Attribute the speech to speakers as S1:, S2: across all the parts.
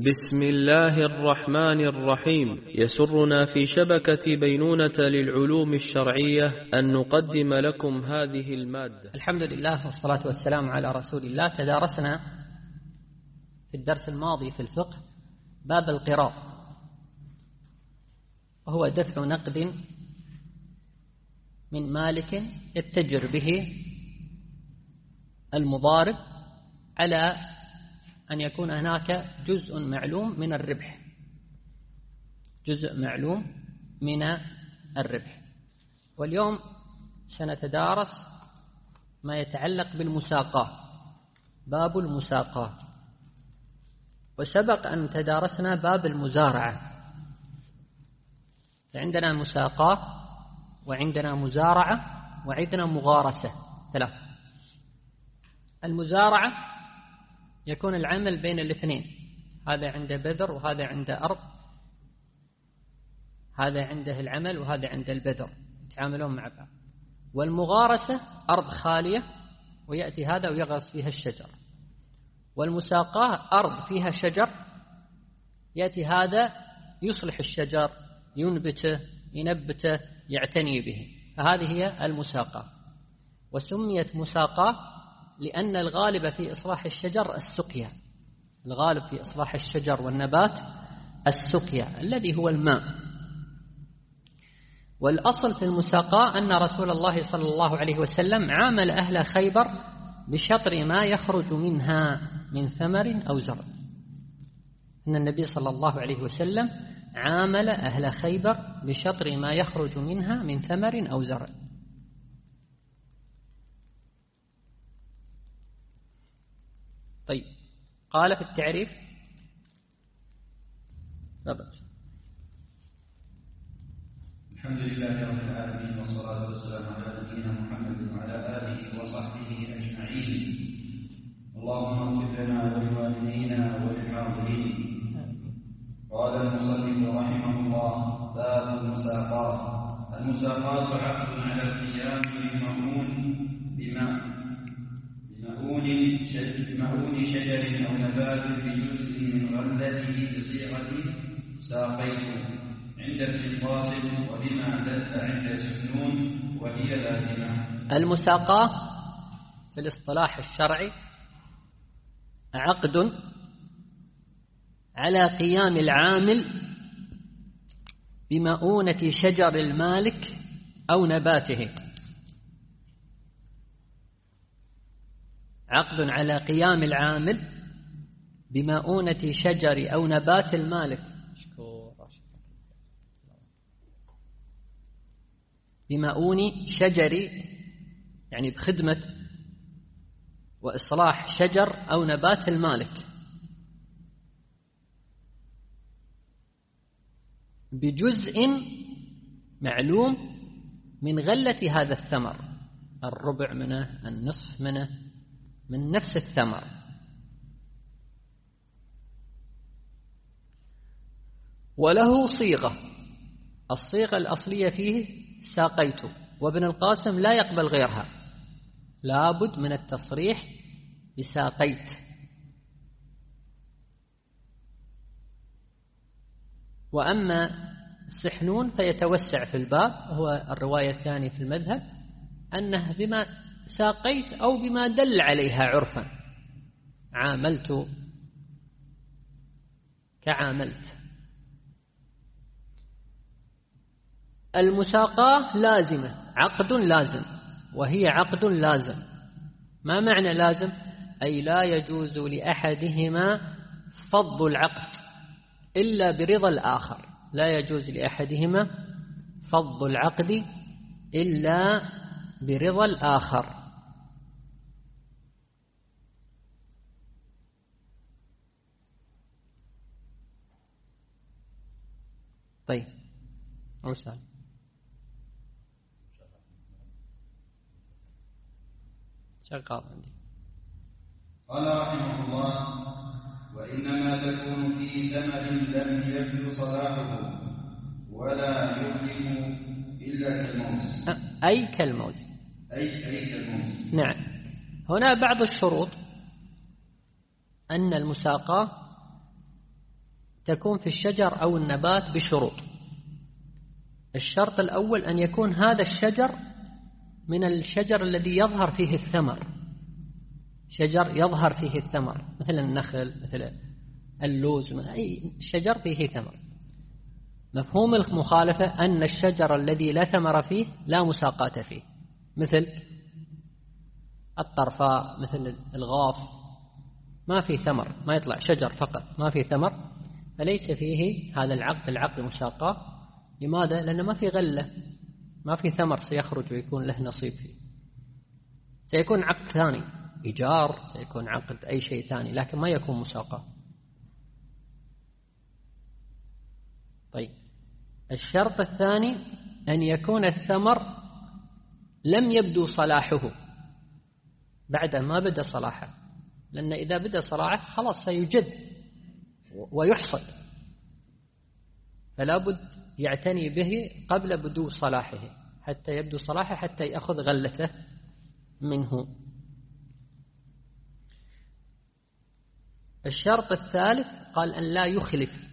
S1: بسم الله الرحمن الرحيم. يسرنا في شبكة بينونة للعلوم الشرعية أن نقدم لكم هذه المادة.
S2: الحمد لله والصلاة والسلام على رسول الله. تدارسنا في الدرس الماضي في الفقه باب القراء، وهو دفع نقد من مالك يتجر به المضارب على أن يكون هناك جزء معلوم من الربح، جزء معلوم من الربح. واليوم سنتدارس ما يتعلق بالمساقاة، باب المساقاة. وسبق أن تدارسنا باب المزارعة، فعندنا مساقاة وعندنا مزارعة وعندنا مغارسة، ثلاث. المزارعة يكون العمل بين الاثنين، هذا عنده بذر وهذا عنده أرض، هذا عنده العمل وهذا عنده البذر، يتعاملون مع بعض. والمغارسة أرض خالية ويأتي هذا ويغرس فيها الشجر. والمساقاة أرض فيها شجر، يأتي هذا يصلح الشجر، ينبته، ينبته، يعتني به، فهذه هي المساقاة. وسميت مساقاة لأن الغالب في إصلاح الشجر السقيا، الغالب في إصلاح الشجر والنبات السقيا الذي هو الماء. والأصل في المساقاة أن رسول الله صلى الله عليه وسلم عامل أهل خيبر بشطر ما يخرج منها من ثمر أو زرع. أن النبي صلى الله عليه وسلم عامل أهل خيبر بشطر ما يخرج منها من ثمر أو زرع. طيب، قال في التعريف
S3: الحمد لله رب العالمين، والصلاة والسلام على نبينا محمد وعلى آله وصحبه أجمعين. اللهم اغفر لنا ولوالدينا وللحاضرين. قال المصنف رحمه الله: باب المساقاة. المساقاة عقد على القيام بمؤون شجر أو نبات بجزء من غلته بصيغة ساقيته عند ابن القاسم، وبما دل عند السنون، وهي لازمة.
S2: المساقاة في الاصطلاح الشرعي عقد على قيام العامل بمؤونة شجر المالك أو نباته، عقد على قيام العامل بمؤونة شجر أو نبات المالك، بمؤون شجر يعني بخدمة وإصلاح شجر أو نبات المالك، بجزء معلوم من غلة هذا الثمر، الربع منه، النصف منه، من نفس الثمر. وله صيغة، الصيغة الأصلية فيه ساقيته، وابن القاسم لا يقبل غيرها، لابد من التصريح بساقيت. وأما السحنون فيتوسع في الباب، وهو الرواية الثانية في المذهب أنه بما ساقيت أو بما دل عليها عرفا، عاملت كعاملت. المساقاة لازمة، عقد لازم، وهي عقد لازم. ما معنى لازم؟ أي لا يجوز لأحدهما فض العقد إلا برضا الآخر، لا يجوز لأحدهما فض العقد إلا برضا الآخر. طيب، عسال شغال عندي.
S3: قال رحمه الله: وإنما تكون في ثمر لم يبدو صلاحه ولا يخلف إلا كالموت.
S2: أي كالموت.
S3: أي كالموت.
S2: نعم. هنا بعض الشروط: أن المساقاة تكون في الشجر أو النبات بشروط. الشرط الأول أن يكون هذا الشجر من الشجر الذي يظهر فيه الثمر، شجر يظهر فيه الثمر مثل النخل، مثل اللوز، أي شجر فيه ثمر. مفهوم المخالفة أن الشجر الذي لا ثمر فيه لا مساقات فيه، مثل الطرفاء، مثل الغاف، ما فيه ثمر، ما يطلع شجر فقط ما فيه ثمر، فليس فيه هذا العقد مساقاه. لماذا؟ لأنه ما في غلة، ما في ثمر سيخرج ويكون له نصيب فيه. سيكون عقد ثاني، إيجار، سيكون عقد أي شيء ثاني، لكن ما يكون مساقاه. طيب، الشرط الثاني أن يكون الثمر لم يبدو صلاحه بعد ما بدأ صلاحه، لأن إذا بدأ صلاحه خلاص سيجد ويحصد، فلا بد يعتني به قبل بدو صلاحه حتى يبدو صلاحه، حتى يأخذ غلته منه. الشرط الثالث قال أن لا يخلف.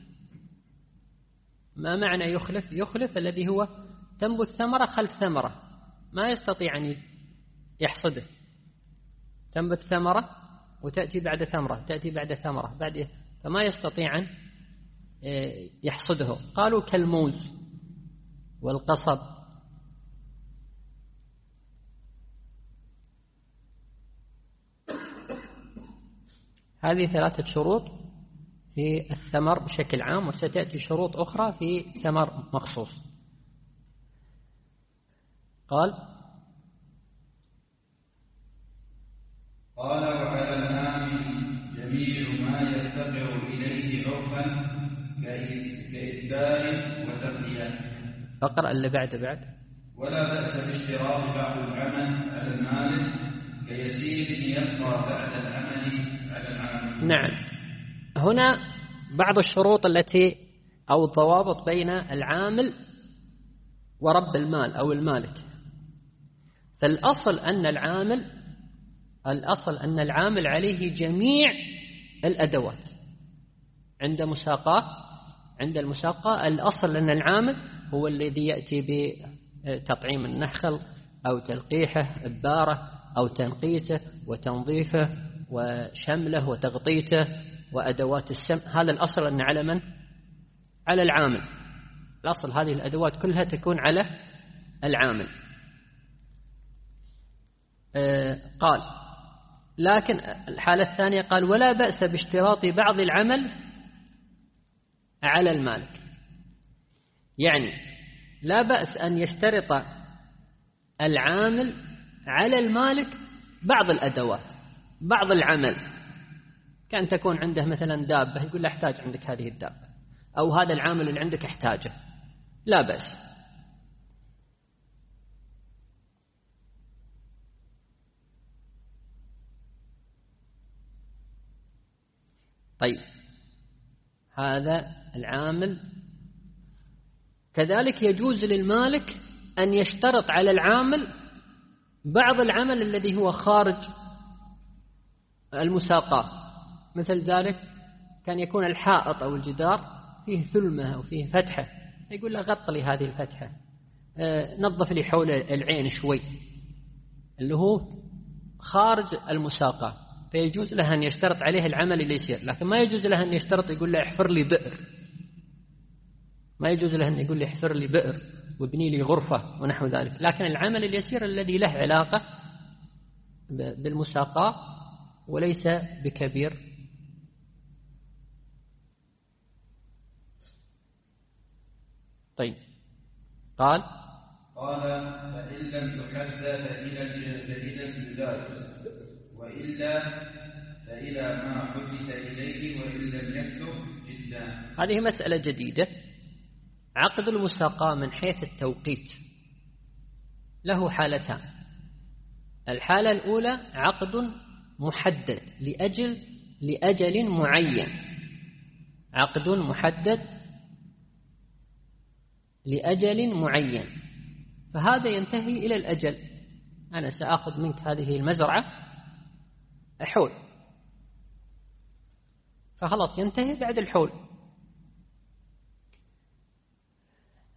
S2: ما معنى يخلف؟ يخلف الذي هو تنبت ثمرة خلف ثمرة، ما يستطيع أن يحصده. تنبت ثمرة وتأتي بعد ثمرة، تأتي بعد ثمرة، فما يستطيع أن يحصده. قالوا كالموز والقصب. هذه 3 شروط في الثمر بشكل عام، وستأتي شروط أخرى في ثمر مخصوص. قال
S3: وعلى الآمن جميع ما يفتقر إليه عرفا كإدبار وتقلية.
S2: فقرأ اللي بعد.
S3: ولا بأس باشتراط بعض العمل على المالك كيسير يبقى بعد العمل على العامل.
S2: نعم، هنا بعض الشروط التي أو الضوابط بين العامل ورب المال أو المالك. فالأصل أن العامل عليه جميع الأدوات. عند المساقاة الأصل أن العامل هو الذي يأتي بتطعيم النخل أو تلقيحه، إبارة أو تنقيته وتنظيفه وشمله وتغطيته وأدوات السم. هذا الأصل أن على من؟ على العامل. الأصل هذه الأدوات كلها تكون على العامل. قال لكن الحالة الثانية قال ولا بأس باشتراط بعض العمل على المالك. يعني لا بأس أن يشترط العامل على المالك بعض الأدوات، بعض العمل. كان تكون عنده مثلا دابة، يقول له احتاج عندك هذه الدابة، أو هذا العامل اللي عندك احتاجه، لا بأس. طيب، هذا العامل. كذلك يجوز للمالك أن يشترط على العامل بعض العمل الذي هو خارج المساقاة. مثل ذلك كان يكون الحائط أو الجدار فيه ثلمة أو فيه فتحة، يقول له غط لي هذه الفتحة، نظف لي حول العين شوي، اللي هو خارج المساقاة، فيجوز له أن يشترط عليه العمل اللي يصير. لكن ما يجوز له أن يشترط يقول له احفر لي بئر، ما يجوز له أن يقول لي احفر لي بئر وابني لي غرفة ونحو ذلك. لكن العمل اليسير الذي له علاقة بالمساقاة وليس بكبير. طيب، قال
S3: فإن لم تحدث فإلى الجدار، وإلا فإلى ما حدث إليه وإن لم يكثر جدا.
S2: هذه مسألة جديدة. عقد المساقاة من حيث التوقيت له حالتان. الحالة الأولى عقد محدد لأجل معين، عقد محدد لأجل معين، فهذا ينتهي إلى الأجل. أنا سأخذ منك هذه المزرعة حول، فخلاص ينتهي بعد الحول،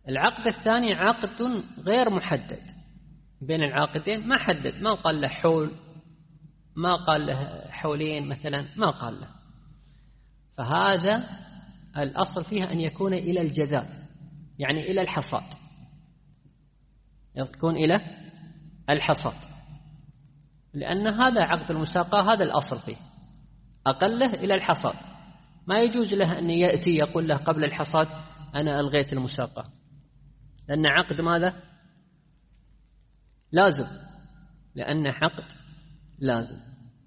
S2: العقد الثاني عقد غير محدد بين العاقدين، ما حدد، ما قال له حول، ما قال له حولين مثلا، ما قال له. فهذا الأصل فيها أن يكون إلى الجذاذ، يعني إلى الحصاد، يكون إلى الحصاد، لأن هذا عقد المساقاة، هذا الأصل فيه، أقله إلى الحصاد. ما يجوز له أن يأتي يقول له قبل الحصاد أنا ألغيت المساقاة، لأن عقد ماذا؟ لازم، لأن عقد لازم.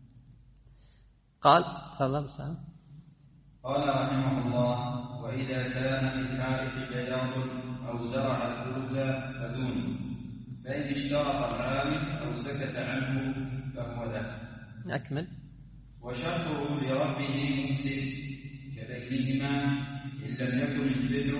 S2: قال تفضل سلام.
S3: قال رحمه الله: وإذا كان في الحائط بياض أو زرع الثلث فدونه، فإن اشترط العامل أو سكت عنه فهو له.
S2: أكمل.
S3: وشرطه لربه مفسد كبينهما إن لم يكن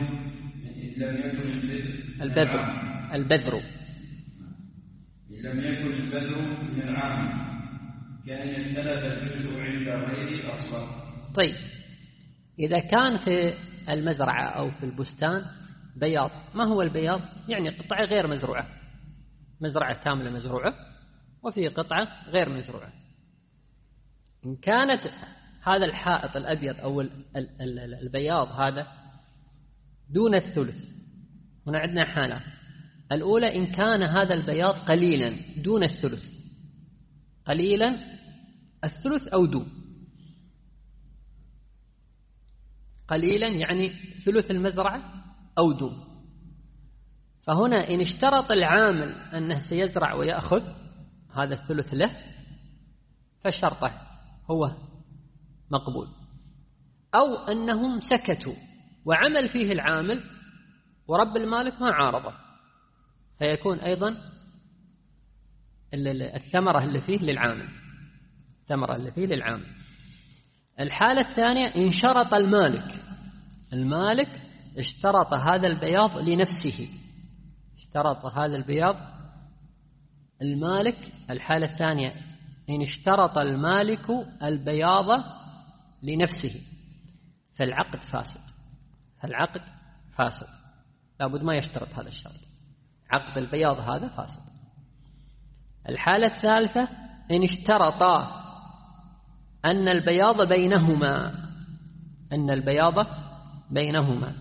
S3: البذر من العام كأن يختلف الجزء عند غير أصلا.
S2: طيب، إذا كان في المزرعة أو في البستان بياض، ما هو البياض؟ يعني قطعة غير مزروعة، مزرعة كاملة مزروعة وفي قطعة غير مزروعة. إن كانت هذا الحائط الأبيض أو البياض هذا دون الثلث، هنا عندنا حالات. الأولى إن كان هذا البياض قليلا دون الثلث، قليلا الثلث أو دون، قليلا يعني ثلث المزرعة أو دون. فهنا إن اشترط العامل أنه سيزرع ويأخذ هذا الثلث له، فشرطه هو مقبول. أو أنهم سكتوا وعمل فيه العامل ورب المالك ما عارضه، فيكون أيضا الثمرة اللي فيه للعامل، الثمرة اللي فيه للعامل. الحالة الثانية إن شرط المالك اشترط هذا البياض لنفسه، اشترط هذا البياض المالك. الحالة الثانية إن اشترط المالك البياض لنفسه فالعقد فاسد، لابد ما يشترط هذا الشرط، عقد البياض هذا فاسد. الحالة الثالثة إن اشترطا أن البياض بينهما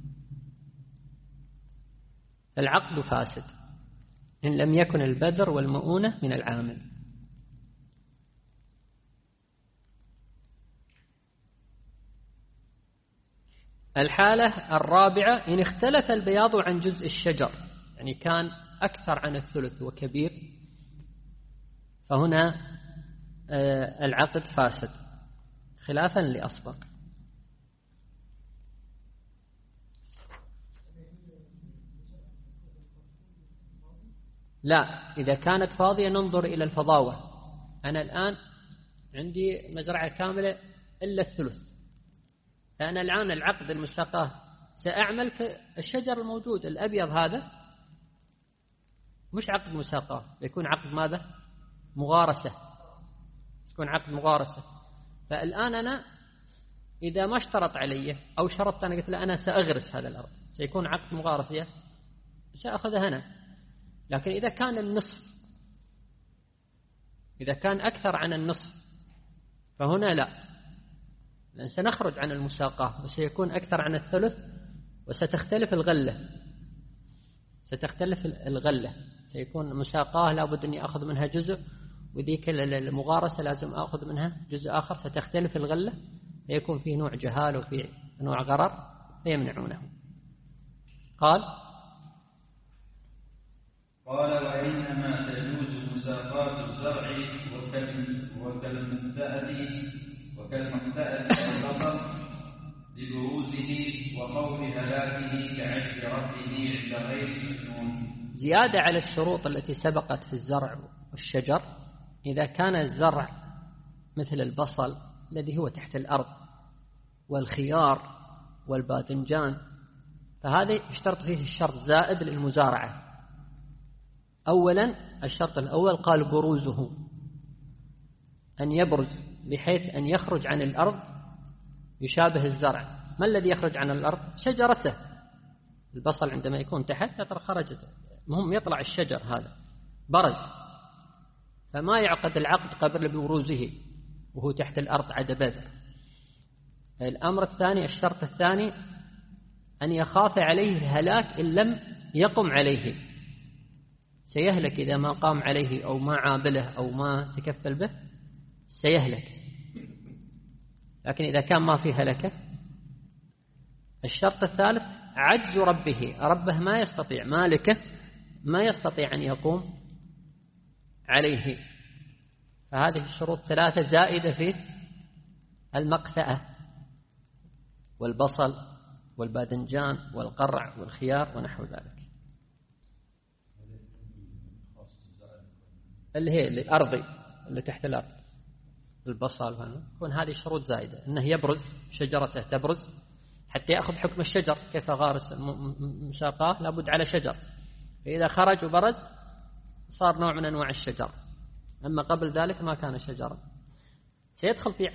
S2: فالعقد فاسد إن لم يكن البذر والمؤونة من العامل. الحالة الرابعة إن اختلف البياض عن جزء الشجر، يعني كان أكثر عن الثلث وكبير، فهنا العقد فاسد خلافا لأسبق. لا، إذا كانت فاضية ننظر إلى الفضاوة. أنا الآن عندي مزرعة كاملة إلا الثلث، فأنا الآن العقد المساقاة سأعمل في الشجر الموجود الأبيض هذا، مش عقد مساقاة، يكون عقد ماذا؟ مغارسة، يكون عقد مغارسة. فالآن أنا إذا ما اشترط علي أو شرطت أنا قلت له أنا سأغرس هذا الأرض، سيكون عقد مغارسة، سأخذها أنا. لكن إذا كان النصف، إذا كان أكثر عن النصف، فهنا لا، لأن سنخرج عن المساقاة وسيكون أكثر عن الثلث، وستختلف الغلة، سيكون مساقاة لابد أني أخذ منها جزء، وذيك المغارسة لازم أخذ منها جزء آخر، فتختلف الغلة، فيكون فيه نوع جهال وفيه نوع غرر فيمنعونه. قال
S3: وإنما تجوز مساقات الزرع وكالمختأة والبصر لبروزه وخوف هلاكه كعجز ربه عند غير سنون.
S2: زيادة على الشروط التي سبقت في الزرع والشجر، إذا كان الزرع مثل البصل الذي هو تحت الأرض والخيار والباذنجان، فهذا يشترط فيه الشرط زائد للمزارعة. أولا الشرط الأول قال بروزه، أن يبرز بحيث أن يخرج عن الأرض يشابه الزرع. ما الذي يخرج عن الأرض؟ شجرته، البصل عندما يكون تحت ترى خرجت، المهم يطلع الشجر هذا برز، فما يعقد العقد قبل بروزه وهو تحت الأرض عد بذر. الأمر الثاني، الشرط الثاني أن يخاف عليه الهلاك إن لم يقم عليه، سيهلك إذا ما قام عليه أو ما عابله أو ما تكفل به سيهلك، لكن إذا كان ما في هلكة. الشرط الثالث عجز ربه ما يستطيع، مالكه ما يستطيع أن يقوم عليه. فهذه الشروط ثلاثة زائدة في المقثأة والبصل والباذنجان والقرع والخيار ونحو ذلك، اللي هي الأرضي اللي تحت الأرض، البصل يكون هذه شروط زائدة، أنه يبرز شجرته تبرز حتى يأخذ حكم الشجر، كيف غارس مساقاه لابد على شجر، فإذا خرج وبرز صار نوع من أنواع الشجر، أما قبل ذلك ما كان شجرا. سيدخل في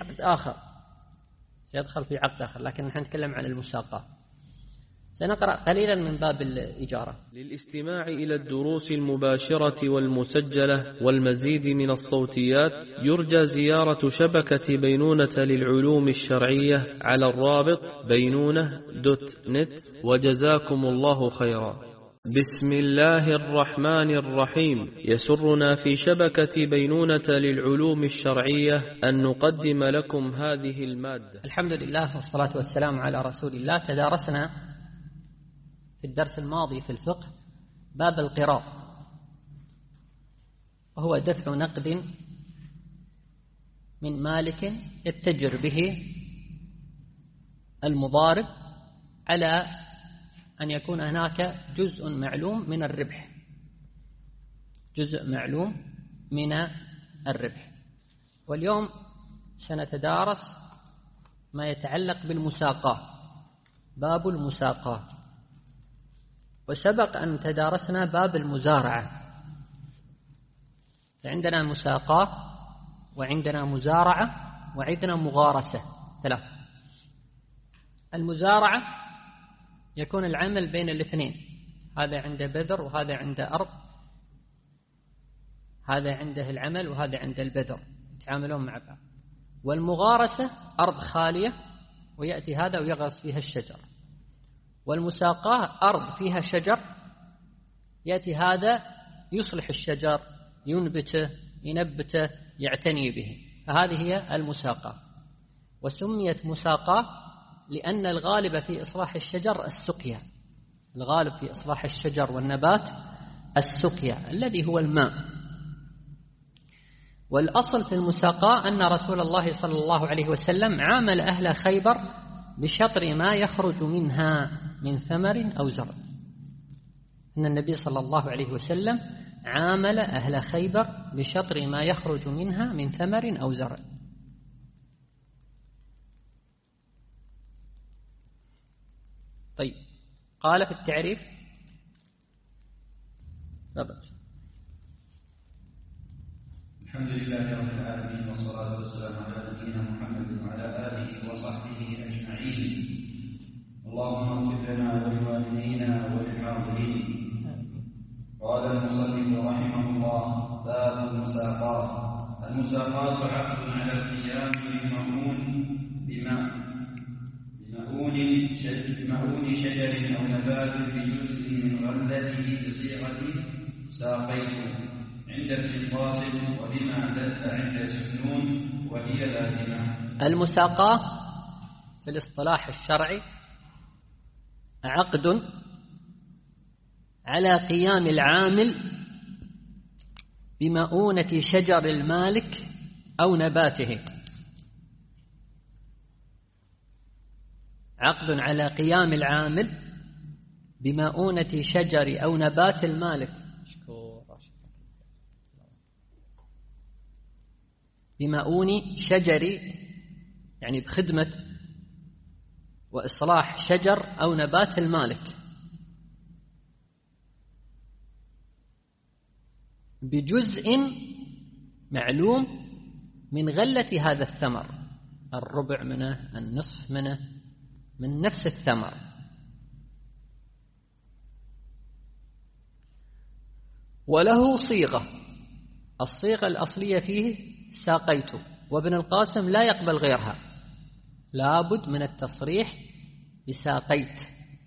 S2: عقد آخر، لكن نحن نتكلم عن المساقاه. سنقرأ قليلا من باب الإجارة.
S1: للاستماع إلى الدروس المباشرة والمسجلة والمزيد من الصوتيات يرجى زيارة شبكة بينونة للعلوم الشرعية على الرابط بينونة.net، وجزاكم الله خيرا. بسم الله الرحمن الرحيم. يسرنا في شبكة بينونة للعلوم الشرعية أن نقدم لكم هذه المادة.
S2: الحمد لله والصلاة والسلام على رسول الله. تدارسنا في الدرس الماضي في الفقه باب القراض، وهو دفع نقد من مالك يتجر به المضارب على أن يكون هناك جزء معلوم من الربح، جزء معلوم من الربح. واليوم سنتدارس ما يتعلق بالمساقاه، باب المساقاه. وسبق أن تدارسنا باب المزارعة، فعندنا مساقاه وعندنا مزارعة وعندنا مغارسة، ثلاث. المزارعة يكون العمل بين الاثنين، هذا عنده بذر وهذا عنده أرض، هذا عنده العمل وهذا عنده البذر، يتعاملون مع بعض. والمغارسة أرض خالية ويأتي هذا ويغرس فيها الشجر. والمساقاه أرض فيها شجر، يأتي هذا يصلح الشجر، ينبته ينبته يعتني به، فهذه هي المساقاه. وسميت مساقاه لأن الغالب في إصلاح الشجر السقيا، الغالب في إصلاح الشجر والنبات السقيا الذي هو الماء. والأصل في المساقاه أن رسول الله صلى الله عليه وسلم عامل أهل خيبر بشطر ما يخرج منها من ثمر أو زرع، أن النبي صلى الله عليه وسلم عامل أهل خيبر بشطر ما يخرج منها من ثمر أو زرع. طيب، قال في التعريف
S3: الحمد لله رب العالمين، والصلاة والسلام على نبينا محمد وعلى آله وصحبه أجمعين. اللهم اغفر لنا ولوالدينا وللحاضرين. قال المصنف رحمه الله: باب المساقاه. المساقاه عقد على القيام بمؤون شجر أو نبات بجزء من غلته بصيغة ساقيته عند ابن القاسم، وبما دل عند سكنون، وهي لازمة.
S2: المساقاه في الاصطلاح الشرعي عقد على قيام العامل بمؤونة شجر المالك أو نباته، عقد على قيام العامل بمؤونة شجر أو نبات المالك، بمؤون شجر يعني بخدمة وإصلاح شجر أو نبات المالك، بجزء معلوم من غلة هذا الثمر، الربع منه، النصف منه، من نفس الثمر. وله صيغة، الصيغة الأصلية فيه ساقيت، وابن القاسم لا يقبل غيرها، لابد من التصريح بساقيت.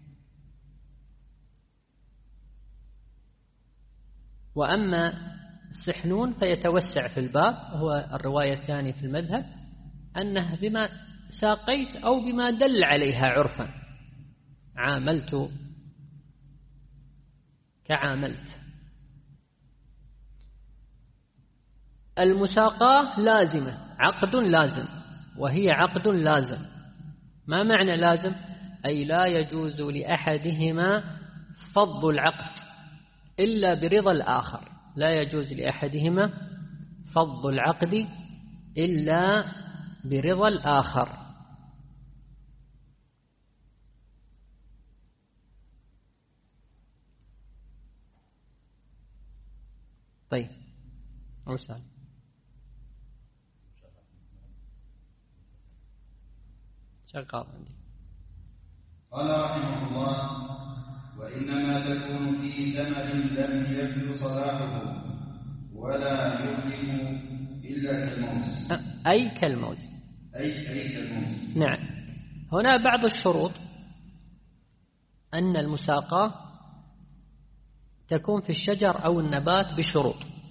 S2: وأما السحنون فيتوسع في الباب، هو الرواية الثانية في المذهب أنه بما ساقيت أو بما دل عليها عرفا، عاملت كعاملت. المساقاة لازمة، عقد لازم، وهي عقد لازم. ما معنى لازم؟ أي لا يجوز لأحدهما فض العقد إلا برضا الآخر، لا يجوز لأحدهما فض العقد إلا برضا الآخر. طيب أرسل شغال عندي.
S3: قال رحمه الله: وإنما تكون في ثمر لم يبدو صلاحه ولا يظلم إلا كالموت.
S2: أي كالموت.
S3: أي كالموت.
S2: نعم. هنا بعض الشروط أن المساقاة تكون في الشجر أو النبات بشروط.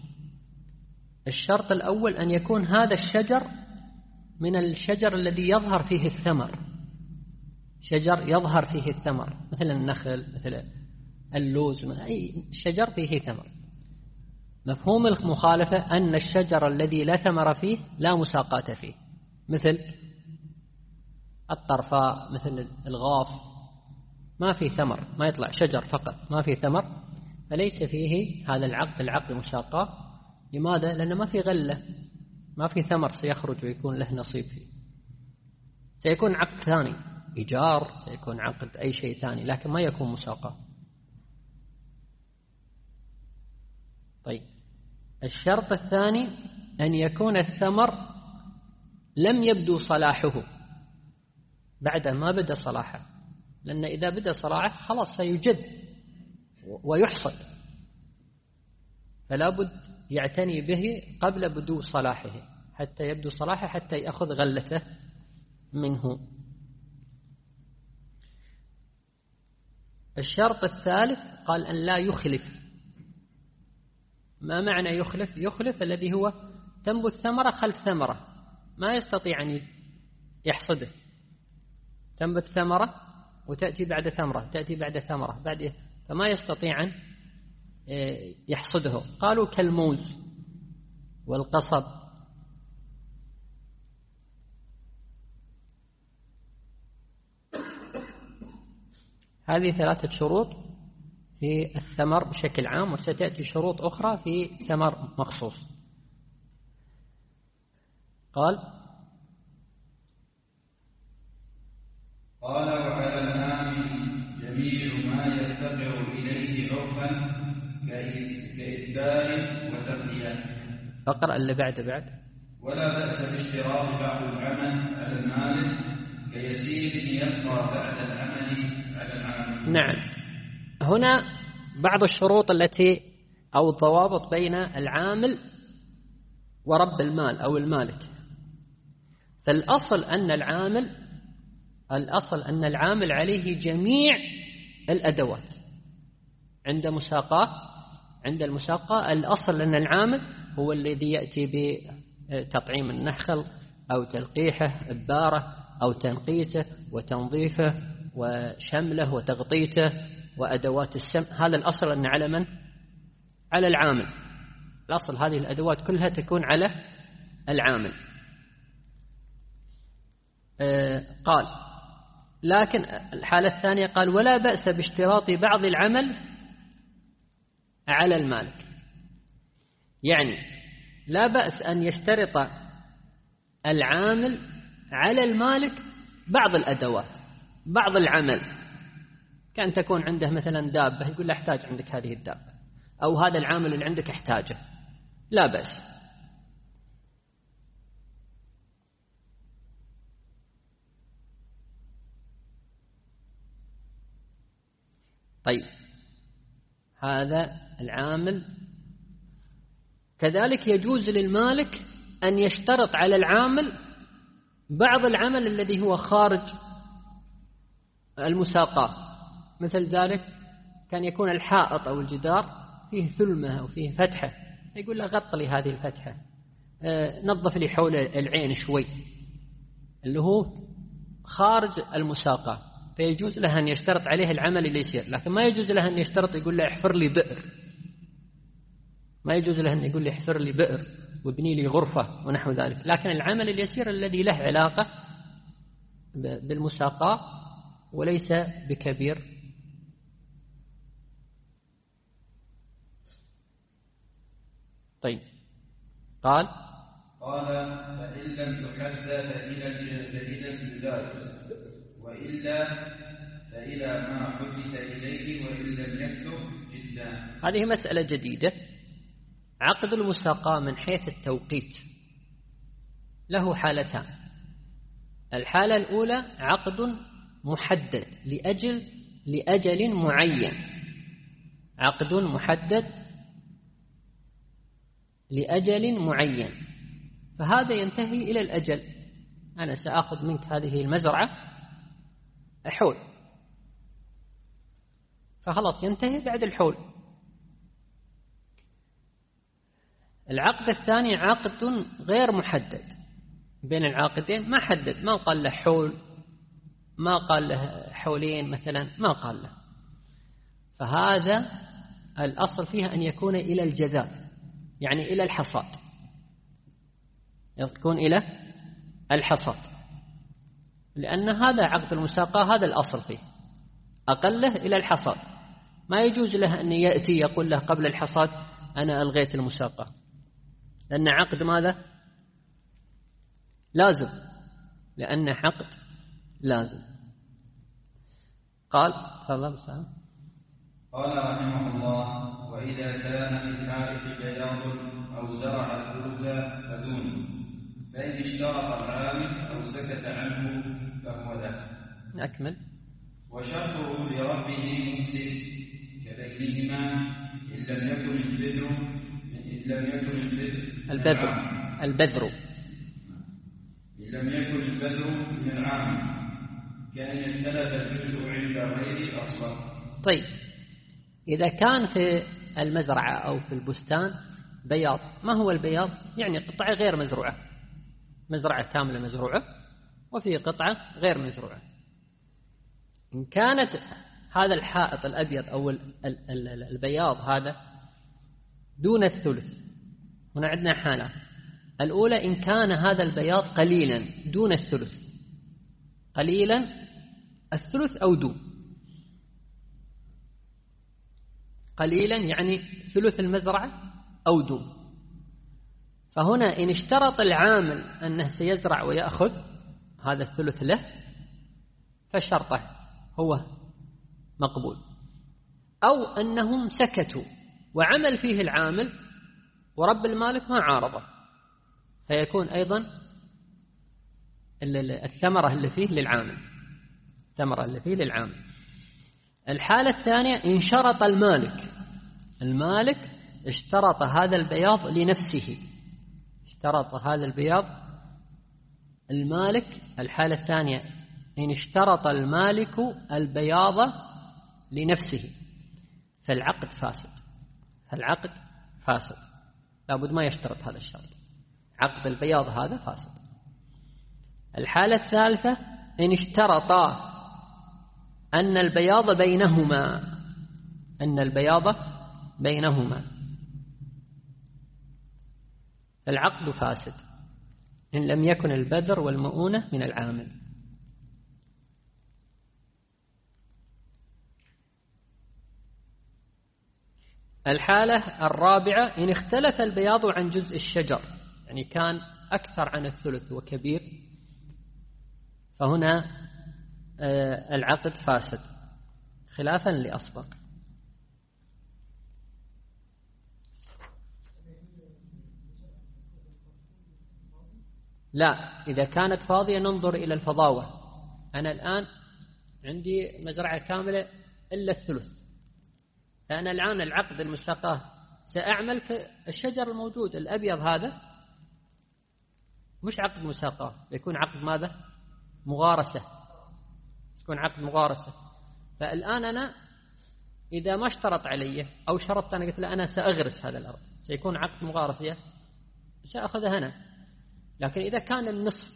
S2: الشرط الأول أن يكون هذا الشجر من الشجر الذي يظهر فيه الثمر، شجر يظهر فيه الثمر، مثل النخل، مثل اللوز، أي شجر فيه ثمر. مفهوم المخالفة أن الشجر الذي لا ثمر فيه لا مساقاة فيه، مثل الطرفاء، مثل الغاف، ما فيه ثمر، ما يطلع شجر فقط ما فيه ثمر، فليس فيه هذا العقد مساقاة. لماذا؟ لأنه ما في غلة، ما في ثمر سيخرج ويكون له نصيب فيه. سيكون عقد ثاني، إيجار، سيكون عقد أي شيء ثاني، لكن ما يكون مساقاة. طيب، الشرط الثاني أن يكون الثمر لم يبدو صلاحه بعد ما بدأ صلاحه، لأن إذا بدأ صلاحه خلاص سيجد ويحصد، فلا بد يعتني به قبل بدو صلاحه حتى يبدو صلاحه، حتى يأخذ غلته منه. الشرط الثالث قال أن لا يخلف. ما معنى يخلف؟ يخلف الذي هو تنبت ثمرة خلف ثمرة، ما يستطيع أن يحصده. تنبت ثمرة وتأتي بعد ثمرة، تأتي بعد ثمرة، فما يستطيع أن يحصده. قالوا كالموز والقصب. هذه 3 شروط في الثمر بشكل عام، وستأتي شروط أخرى في ثمر مخصوص. قال
S3: وعلى الآمن جميع ما يفتقر إليه عرفا كإدبار وتقدير.
S2: فقرأ اللي بعد.
S3: ولا بأس باشتراط بعض العمل على المالك كيسير يبقى بعد العمل على العامل.
S2: نعم. هنا بعض الشروط التي أو الضوابط بين العامل ورب المال أو المالك. فالأصل أن العامل عليه جميع الأدوات. عند المساقاة الأصل أن العامل هو الذي يأتي بتطعيم النخل أو تلقيحه، إبارة أو تنقيته وتنظيفه وشمله وتغطيته وأدوات السم. هذا الأصل أن على من؟ على العامل. الأصل هذه الأدوات كلها تكون على العامل. قال لكن الحالة الثانية قال ولا بأس باشتراط بعض العمل على المالك، يعني لا بأس أن يشترط العامل على المالك بعض الأدوات، بعض العمل. كان تكون عنده مثلا دابة، يقول له احتاج عندك هذه الدابة، أو هذا العامل اللي عندك احتاجه، لا بأس. طيب، هذا العامل كذلك يجوز للمالك أن يشترط على العامل بعض العمل الذي هو خارج المساقاة. مثل ذلك كان يكون الحائط أو الجدار فيه ثلمة أو فيه فتحة، يقول له غط لي هذه الفتحة، نظف لي حول العين شوي، اللي هو خارج المساقاة، فيجوز له أن يشترط عليه العمل اللي يصير. لكن ما يجوز له أن يشترط يقول له احفر لي بئر، ما يجوز له أن يقول لي احفر لي بئر وابني لي غرفة ونحو ذلك. لكن العمل اليسير الذي له علاقة بالمساقاة وليس بكبير. طيب قال
S3: فإن لم تحدث فإلى الجزاز، وإلا فإلى ما حدث إليه وإن لم يكثر جدا.
S2: هذه مسألة جديدة. عقد المساقاة من حيث التوقيت له حالتان. الحالة الأولى عقد محدد لأجل معين، عقد محدد لأجل معين، فهذا ينتهي إلى الأجل. أنا سأخذ منك هذه المزرعة حول، فخلاص ينتهي بعد الحول. العقد الثاني عقد غير محدد بين العاقدين، ما حدد، ما قال له حول، ما قال له حولين مثلا، ما قال له، فهذا الأصل فيها أن يكون إلى الجذاذ، يعني إلى الحصاد، يكون إلى الحصاد، لأن هذا عقد المساقاة، هذا الأصل فيه، أقله إلى الحصاد. ما يجوز له أن يأتي يقول له قبل الحصاد أنا ألغيت المساقاة، لأن عقد ماذا؟ لازم، لأن عقد لازم. قال
S3: رحمه الله: وإذا كان في الحائط بياض أو زرع الأرز فدون، فإن اشترط العامل أو سكت عنه فهو له.
S2: أكمل.
S3: وشرطه لربه مفسد كبينهما إن لم يكن البذر من العام كأن يختلف الجزء عند غير أصل.
S2: طيب، إذا كان في المزرعة أو في البستان بياض، ما هو البياض؟ يعني قطعة غير مزروعة، مزرعة كاملة مزروعة وفي قطعة غير مزروعة. إن كانت هذا الحائط الأبيض أو البياض هذا دون الثلث، هنا عندنا حالة. الأولى إن كان هذا البياض قليلا دون الثلث، قليلا الثلث أو دون، قليلا يعني ثلث المزرعة أو دون. فهنا إن اشترط العامل أنه سيزرع ويأخذ هذا الثلث له، فشرطه هو مقبول. أو أنهم سكتوا وعمل فيه العامل ورب المالك ما عارضه، فيكون أيضا الثمرة اللي فيه للعامل، الثمرة اللي فيه للعامل. الحالة الثانية إن شرط المالك اشترط هذا البياض لنفسه، اشترط هذا البياض المالك. الحالة الثانية إن اشترط المالك البياض لنفسه فالعقد فاسد، لابد ما يشترط هذا الشرط، عقد البياض هذا فاسد. الحالة الثالثة إن اشترطا أن البياض بينهما فالعقد فاسد إن لم يكن البذر والمؤونة من العامل. الحالة الرابعة إن اختلف البياض عن جزء الشجر، يعني كان أكثر عن الثلث وكبير، فهنا العقد فاسد خلافا لأسبق. لا، إذا كانت فاضية ننظر إلى الفضاوة. أنا الآن عندي مزرعة كاملة إلا الثلث، أنا الآن العقد المساقاة سأعمل في الشجر الموجود الأبيض هذا، مش عقد مساقاة، يكون عقد ماذا؟ مغارسة، يكون عقد مغارسة. فالآن أنا إذا ما اشترط علي أو شرطت أنا قلت له أنا سأغرس هذا الأرض، سيكون عقد مغارسة، سأخذها أنا. لكن إذا كان النصف،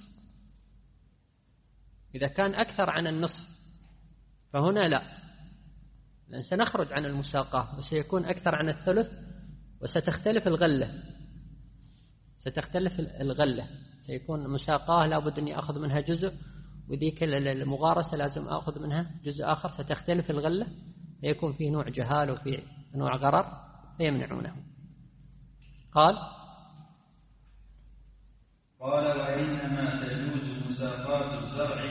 S2: إذا كان أكثر عن النصف فهنا لا، لأن سنخرج عن المساقاة وسيكون أكثر عن الثلث، وستختلف الغلة، ستختلف الغلة، سيكون مساقاة لابد أني أخذ منها جزء، وذيك المغارسة لازم أخذ منها جزء آخر، فتختلف الغلة، فيكون فيه نوع جهال وفيه نوع غرر فيمنعونه. قال
S3: وإنما تجوز مساقات الزرع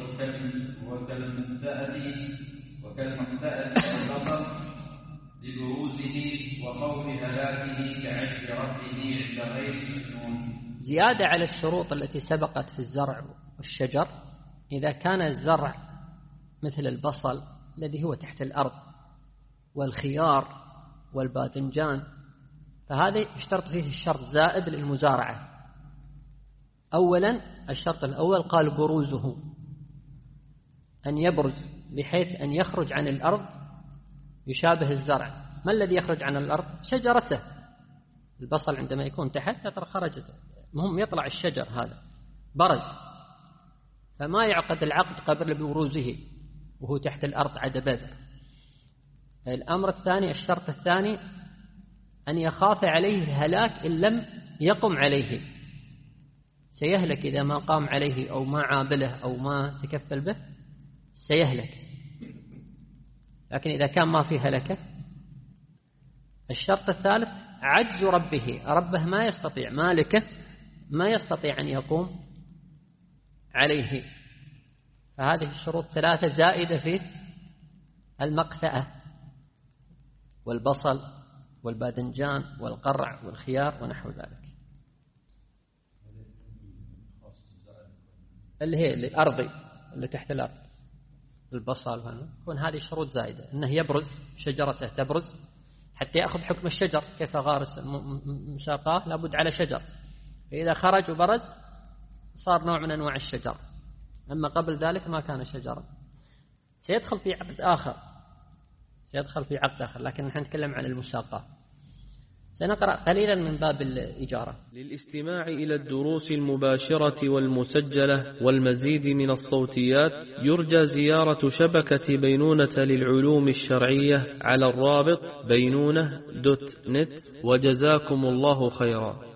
S3: وكالمقتأة والبصر لبروزه وخوف هلاكه كعجز ربه عند غير مسنون.
S2: زيادة على الشروط التي سبقت في الزرع والشجر، إذا كان الزرع مثل البصل الذي هو تحت الأرض والخيار والباذنجان، فهذا يشترط فيه الشرط زائد للمزارعة. أولا الشرط الأول قال بروزه، أن يبرز بحيث أن يخرج عن الأرض يشابه الزرع. ما الذي يخرج عن الأرض؟ شجرته. البصل عندما يكون تحت خرجت، مهم يطلع الشجر هذا برز، فما يعقد العقد قبل بروزه وهو تحت الأرض عد بذر. الأمر الثاني، الشرط الثاني أن يخاف عليه الهلاك إن لم يقم عليه، سيهلك إذا ما قام عليه أو ما عابله أو ما تكفل به سيهلك. لكن إذا كان ما فيه هلكة. الشرط الثالث عجز ربه ما يستطيع، مالكه ما يستطيع أن يقوم عليه. فهذه الشروط ثلاثة زائدة في المقتأة والبصل والباذنجان والقرع والخيار ونحو ذلك، اللي هي الأرضي اللي تحت الأرض، البصل يكون هذه شروط زائدة، أنه يبرز، شجرته تبرز حتى يأخذ حكم الشجر. كيف غارس مساقاه لابد على شجر، فإذا خرج وبرز صار نوع من أنواع الشجر، أما قبل ذلك ما كان شجرا. سيدخل في عقد آخر، لكن نحن نتكلم عن المساقاه. سنقرأ قليلا من باب الإجارة.
S1: للاستماع إلى الدروس المباشرة والمسجلة والمزيد من الصوتيات يرجى زيارة شبكة بينونة للعلوم الشرعية على الرابط بينونة.net. وجزاكم الله خيرا.